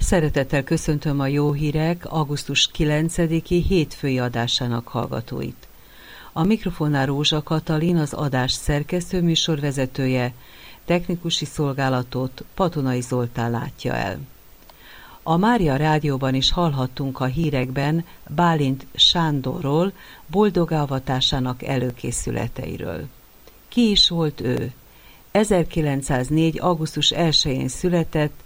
Szeretettel köszöntöm a Jó Hírek augusztus 9-i hétfői adásának hallgatóit. A mikrofonnál Rózsa Katalin, az adás szerkesztő műsorvezetője, technikusi szolgálatot Patonai Zoltán látja el. A Mária Rádióban is hallhattunk a hírekben Bálint Sándorról, boldoggá avatásának előkészületeiről. Ki is volt ő? 1904. augusztus 1-én született,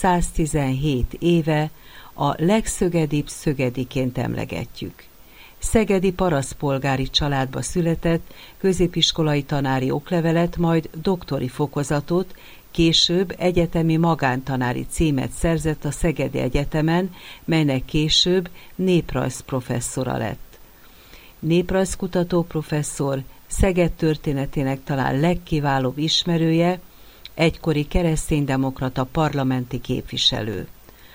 117 éve, a legszögedibb szögediként emlegetjük. Szegedi parasztpolgári családba született, középiskolai tanári oklevelet, majd doktori fokozatot, később egyetemi magántanári címet szerzett a Szegedi Egyetemen, melynek később néprajz professzora lett. Néprajzkutató professzor, Szeged történetének talán legkiválóbb ismerője, egykori kereszténydemokrata parlamenti képviselő.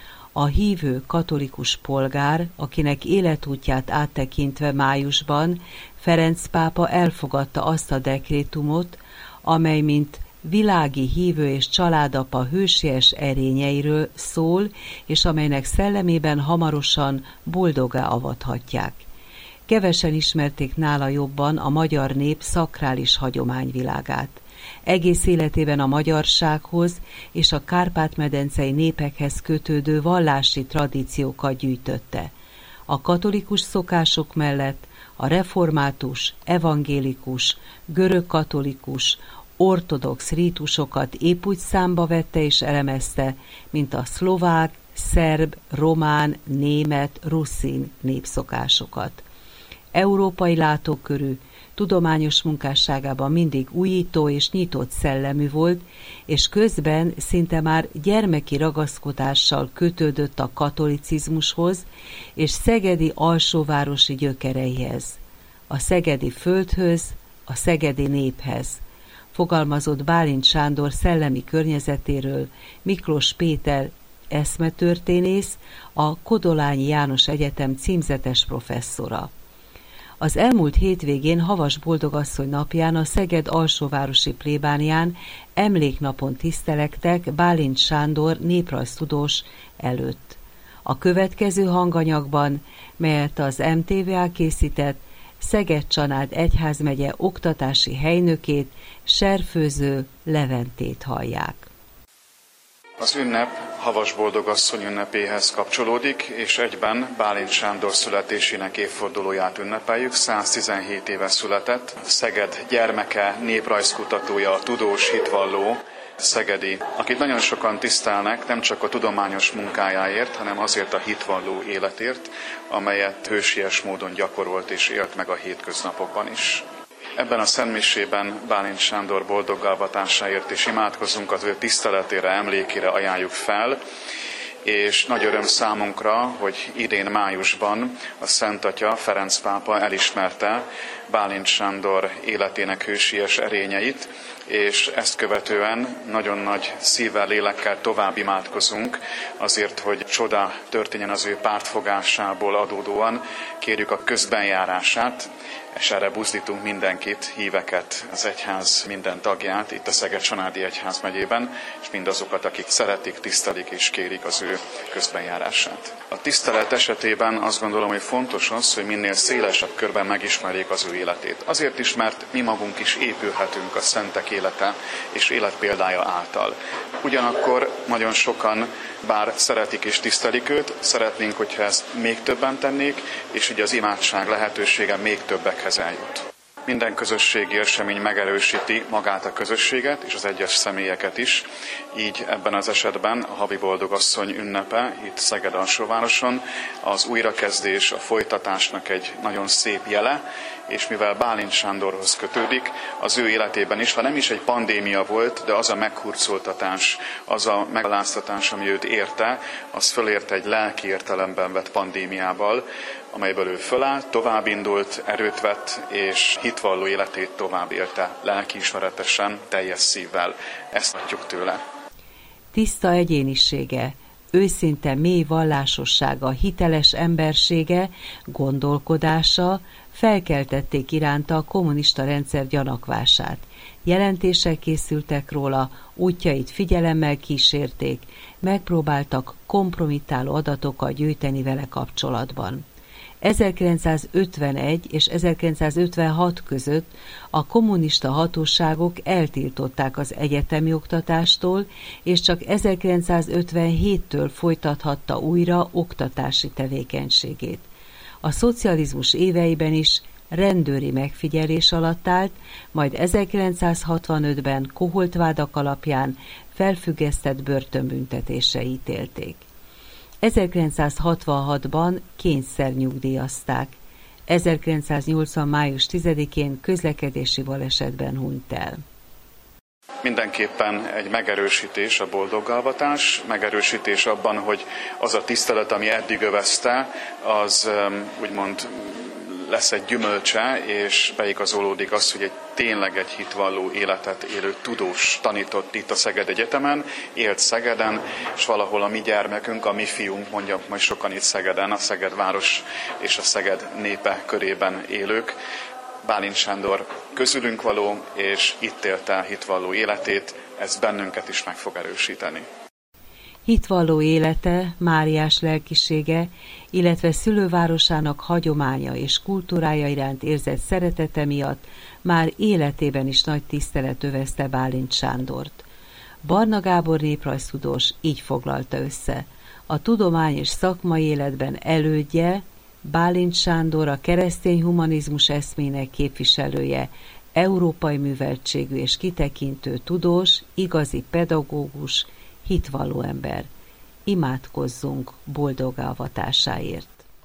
A hívő katolikus polgár, akinek életútját áttekintve májusban Ferenc pápa elfogadta azt a dekrétumot, amely mint világi hívő és családapa hősies erényeiről szól, és amelynek szellemében hamarosan boldoggá avathatják. Kevesen ismerték nála jobban a magyar nép szakrális hagyományvilágát. Egész életében a magyarsághoz és a kárpát-medencei népekhez kötődő vallási tradíciókat gyűjtötte. A katolikus szokások mellett a református, evangélikus, görögkatolikus, ortodox rítusokat épp úgy számba vette és elemezte, mint a szlovák, szerb, román, német, ruszin népszokásokat. Európai látókörű, tudományos munkásságában mindig újító és nyitott szellemű volt, és közben szinte már gyermeki ragaszkodással kötődött a katolicizmushoz és szegedi alsóvárosi gyökereihez, a szegedi földhöz, a szegedi néphez. Fogalmazott Bálint Sándor szellemi környezetéről Miklós Péter eszmetörténész, a Kodolányi János Egyetem címzetes professzora. Az elmúlt hétvégén Havas Boldogasszony napján a Szeged alsóvárosi plébánián emléknapon tisztelektek Bálint Sándor néprajztudós előtt. A következő hanganyagban, melyet az MTVA készített, Szeged-Csanád egyházmegye oktatási helynökét, Serfőző Leventét hallják. Az ünnep Havas Boldogasszony ünnepéhez kapcsolódik, és egyben Bálint Sándor születésének évfordulóját ünnepeljük. 117 éve született, Szeged gyermeke, néprajzkutatója, tudós, hitvalló, szegedi, akit nagyon sokan tisztelnek, nem csak a tudományos munkájáért, hanem azért a hitvalló életért, amelyet hősies módon gyakorolt és élt meg a hétköznapokban is. Ebben a szentmisében Bálint Sándor boldoggá avatásáért is imádkozunk, az ő tiszteletére, emlékére ajánljuk fel, és nagy öröm számunkra, hogy idén májusban a Szent Atya, Ferenc pápa elismerte Bálint Sándor életének hősies erényeit, és ezt követően nagyon nagy szívvel, lélekkel tovább imádkozunk azért, hogy csoda történjen az ő pártfogásából adódóan. Kérjük a közbenjárását, és erre buzdítunk mindenkit, híveket, az egyház minden tagját, itt a Szeged-Csanádi Egyházmegyében, és mindazokat, akik szeretik, tisztelik és kérik az ő közbenjárását. A tisztelet esetében azt gondolom, hogy fontos az, hogy minél szélesebb körben megismerjék az ő életét. Azért is, mert mi magunk is épülhetünk a szentek élete és életpéldája által. Ugyanakkor nagyon sokan, bár szeretik és tisztelik őt, szeretnénk, hogyha ezt még többen tennék, és így az imádság lehetősége még többekhez eljut. Minden közösségi esemény megerősíti magát a közösséget és az egyes személyeket is. Így ebben az esetben a Havi Boldogasszony ünnepe itt Szeged alsóvároson az újrakezdés, a folytatásnak egy nagyon szép jele, és mivel Bálint Sándorhoz kötődik, az ő életében is, ha nem is egy pandémia volt, de az a meghurcoltatás, az a megaláztatás, ami őt érte, az fölérte egy lelki értelemben vett pandémiával, amelyből ő fölállt, továbbindult, erőt vett, és hitvalló életét tovább élte, lelkiismeretesen, teljes szívvel. Ezt adjuk tőle. Tiszta egyénisége, őszinte mély vallásossága, hiteles embersége, gondolkodása felkeltették iránta a kommunista rendszer gyanakvását. Jelentések készültek róla, útjait figyelemmel kísérték, megpróbáltak kompromittáló adatokat gyűjteni vele kapcsolatban. 1951 és 1956 között a kommunista hatóságok eltiltották az egyetemi oktatástól, és csak 1957-től folytathatta újra oktatási tevékenységét. A szocializmus éveiben is rendőri megfigyelés alatt állt, majd 1965-ben koholtvádak alapján felfüggesztett börtönbüntetésre ítélték. 1966-ban kényszernyugdíjazták. 1980. május 10-én közlekedési balesetben hunyt el. Mindenképpen egy megerősítés a boldoggalvatás, megerősítés abban, hogy az a tisztelet, ami eddig övezte, az úgymond lesz egy gyümölcse, és beigazolódik az, hogy tényleg egy hitvalló életet élő tudós tanított itt a Szeged Egyetemen, élt Szegeden, és valahol a mi gyermekünk, a mi fiunk, mondja majd sokan itt Szegeden, a Szeged város és a Szeged népe körében élők. Bálint Sándor közülünk való, és itt élte hitvalló életét, ez bennünket is meg fog erősíteni. Hitvalló élete, máriás lelkisége, illetve szülővárosának hagyománya és kultúrája iránt érzett szeretete miatt már életében is nagy tisztelet övezte Bálint Sándort. Barna Gábor néprajztudós így foglalta össze: a tudomány és szakmai életben elődje, Bálint Sándor a keresztény humanizmus eszmének képviselője, európai műveltségű és kitekintő tudós, igazi pedagógus, hitvalló ember. Imádkozzunk boldoggalvatásáért.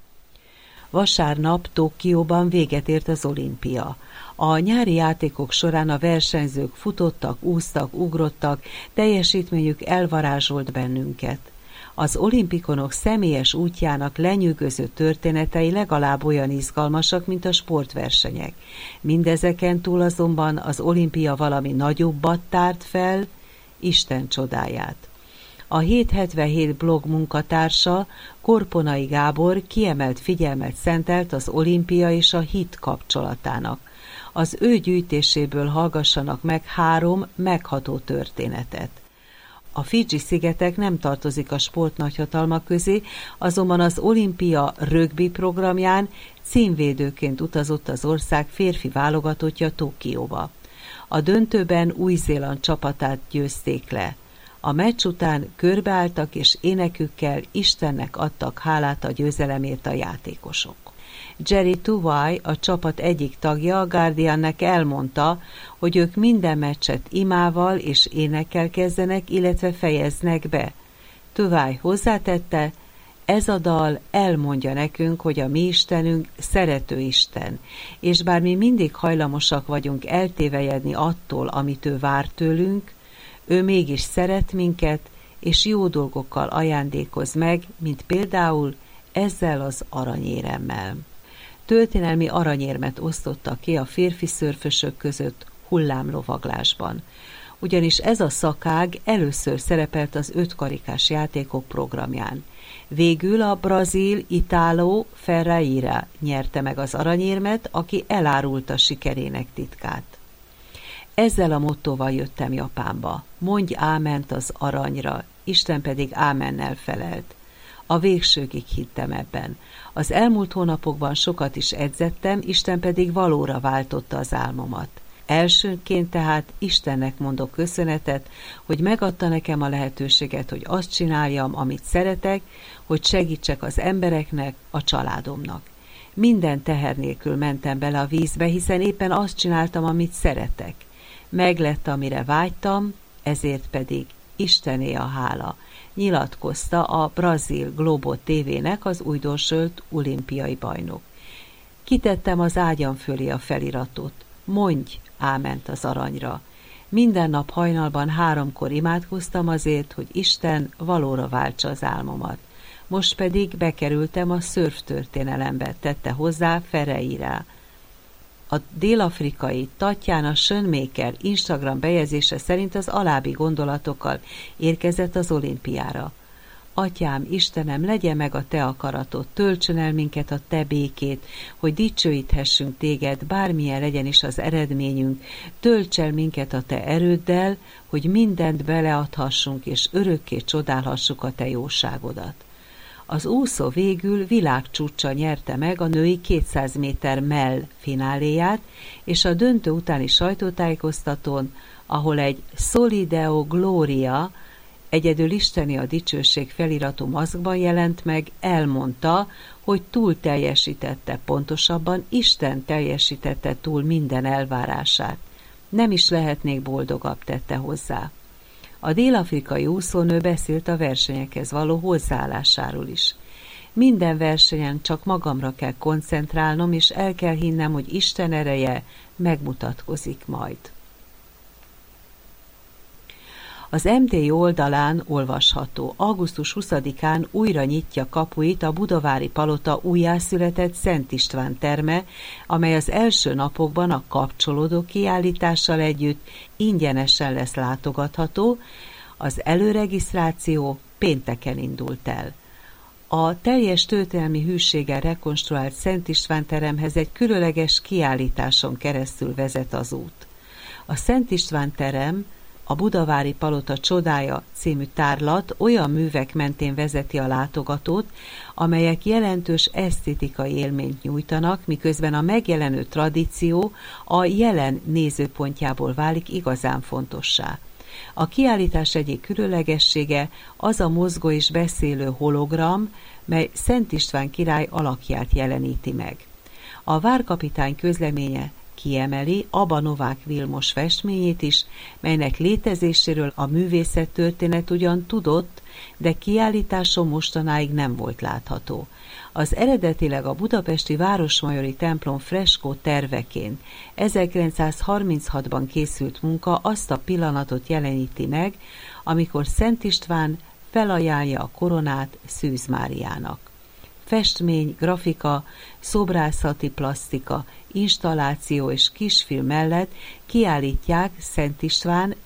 Vasárnap Tokióban véget ért az olimpia. A nyári játékok során a versenyzők futottak, úsztak, ugrottak, teljesítményük elvarázsolt bennünket. Az olimpikonok személyes útjának lenyűgöző történetei legalább olyan izgalmasak, mint a sportversenyek. Mindezeken túl azonban az olimpia valami nagyobbat tárt fel, Isten csodáját. A 777 blog munkatársa, Korponai Gábor kiemelt figyelmet szentelt az olimpia és a hit kapcsolatának. Az ő gyűjtéséből hallgassanak meg 3 megható történetet. A Fidzsi-szigetek nem tartozik a sport nagyhatalmak közé, azonban az olimpia rögbi programján címvédőként utazott az ország férfi válogatottja Tokióba. A döntőben Új-Zéland csapatát győzték le. A meccs után körbeálltak és énekükkel Istennek adtak hálát a győzelemért a játékosok. Jerry Tuwai, a csapat egyik tagja, a Guardiannek elmondta, hogy ők minden meccset imával és énekkel kezdenek, illetve fejeznek be. Tuwai hozzátette: ez a dal elmondja nekünk, hogy a mi Istenünk szerető Isten, és bár mi mindig hajlamosak vagyunk eltévejedni attól, amit ő vár tőlünk, ő mégis szeret minket, és jó dolgokkal ajándékoz meg, mint például ezzel az aranyéremmel. Történelmi aranyérmet osztottak ki a férfi szörfösök között hullámlovaglásban, ugyanis ez a szakág először szerepelt az 5 karikás játékok programján. Végül a brazil Italo Ferreira nyerte meg az aranyérmet, aki elárulta sikerének titkát. Ezzel a mottóval jöttem Japánba: mondj áment az aranyra, Isten pedig ámennel felelt. A végsőkig hittem ebben. Az elmúlt hónapokban sokat is edzettem, Isten pedig valóra váltotta az álmomat. Elsőként tehát Istennek mondok köszönetet, hogy megadta nekem a lehetőséget, hogy azt csináljam, amit szeretek, hogy segítsek az embereknek, a családomnak. Minden teher nélkül mentem bele a vízbe, hiszen éppen azt csináltam, amit szeretek. Meglett, amire vágytam, ezért pedig Istené a hála, nyilatkozta a brazil Globo TV-nek az újdonsült olimpiai bajnok. Kitettem az ágyam fölé a feliratot: mondj áment az aranyra. Minden nap hajnalban 3-kor imádkoztam azért, hogy Isten valóra váltsa az álmomat. Most pedig bekerültem a szörftörténelembe, tette hozzá Ferreira. A dél-afrikai Tatjana Schoenmaker Instagram bejegyzése szerint az alábbi gondolatokkal érkezett az olimpiára. Atyám, Istenem, legyen meg a te akaratod, töltsön el minket a te békét, hogy dicsőíthessünk téged, bármilyen legyen is az eredményünk, tölts el minket a te erőddel, hogy mindent beleadhassunk, és örökké csodálhassuk a te jóságodat. Az úszó végül világcsúccsal nyerte meg a női 200 méter mell fináléját, és a döntő utáni sajtótájékoztatón, ahol egy Soli Deo Gloria, egyedül isteni a dicsőség feliratú maszkban jelent meg, elmondta, hogy túl teljesítette, pontosabban Isten teljesítette túl minden elvárását. Nem is lehetnék boldogabb, tette hozzá. A dél-afrikai úszónő beszélt a versenyekhez való hozzáállásáról is. Minden versenyen csak magamra kell koncentrálnom, és el kell hinnem, hogy Isten ereje megmutatkozik majd. Az MTI oldalán olvasható: augusztus 20-án újra nyitja kapuit a Budavári Palota újjászületett Szent István terme, amely az első napokban a kapcsolódó kiállítással együtt ingyenesen lesz látogatható. Az előregisztráció pénteken indult el. A teljes történelmi hűséggel rekonstruált Szent István teremhez egy különleges kiállításon keresztül vezet az út. A Szent István terem, a Budavári Palota csodája című tárlat olyan művek mentén vezeti a látogatót, amelyek jelentős esztétikai élményt nyújtanak, miközben a megjelenő tradíció a jelen nézőpontjából válik igazán fontossá. A kiállítás egyik különlegessége az a mozgó és beszélő hologram, mely Szent István király alakját jeleníti meg. A várkapitány közleménye kiemeli Aba Novák Vilmos festményét is, melynek létezéséről a művészettörténet ugyan tudott, de kiállításon mostanáig nem volt látható. Az eredetileg a budapesti Városmajori templom freskó terveként 1936-ban készült munka azt a pillanatot jeleníti meg, amikor Szent István felajánlja a koronát Szűz Máriának. Festmény, grafika, szobrászati plasztika, installáció és kisfilm mellett kiállítják Szent István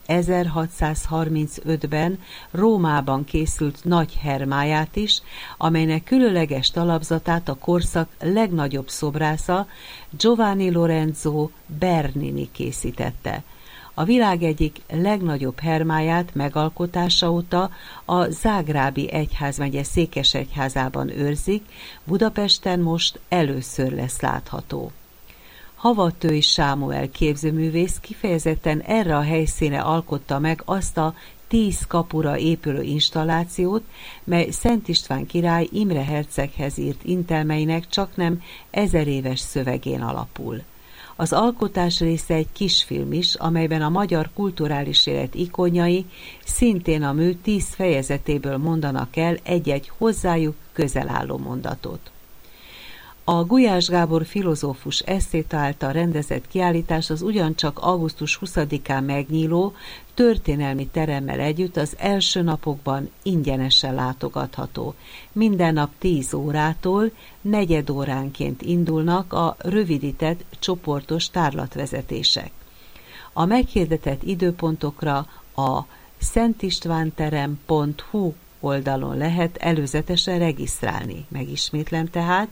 1635-ben Rómában készült nagy hermáját is, amelynek különleges talapzatát a korszak legnagyobb szobrásza Giovanni Lorenzo Bernini készítette. A világ egyik legnagyobb hermáját megalkotása óta a Zágrábi egyházmegye székesegyházában őrzik, Budapesten most először lesz látható. Havatői Sámuel képzőművész kifejezetten erre a helyszínre alkotta meg azt a 10 kapura épülő installációt, mely Szent István király Imre herceghez írt intelmeinek csaknem 1000 éves szövegén alapul. Az alkotás része egy kisfilm is, amelyben a magyar kulturális élet ikonjai szintén a mű 10 fejezetéből mondanak el egy-egy hozzájuk közel álló mondatot. A Gulyás Gábor filozófus esztéta által rendezett kiállítás az ugyancsak augusztus 20-án megnyíló történelmi teremmel együtt az első napokban ingyenesen látogatható. Minden nap 10 órától negyed óránként indulnak a rövidített csoportos tárlatvezetések. A meghirdetett időpontokra a szentistvánterem.hu oldalon lehet előzetesen regisztrálni. Megismétlem tehát,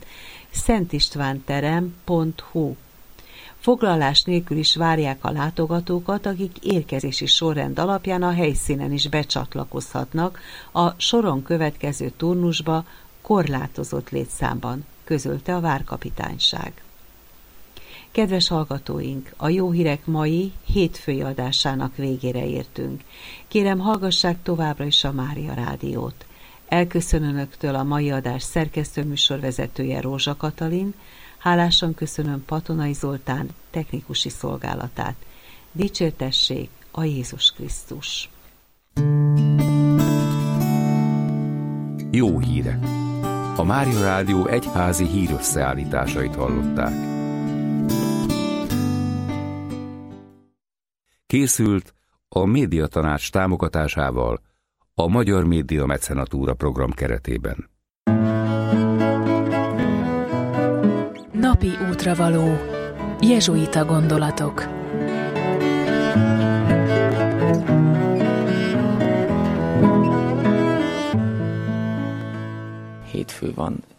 szentistvánterem.hu. Foglalás nélkül is várják a látogatókat, akik érkezési sorrend alapján a helyszínen is becsatlakozhatnak a soron következő turnusba korlátozott létszámban, közölte a várkapitányság. Kedves hallgatóink, a Jó Hírek mai hétfői adásának végére értünk. Kérem, hallgassák továbbra is a Mária Rádiót. Elköszön Önöktől a mai adás szerkesztőműsorvezetője Rózsa Katalin, hálásan köszönöm Patonai Zoltán technikusi szolgálatát. Dicsértessék a Jézus Krisztus! Jó hírek! A Mária Rádió egyházi hírösszeállításait hallották. Készült a Médiatanács támogatásával a Magyar Média Mecenatúra program keretében. Napi útravaló. Jezsuita gondolatok. fő van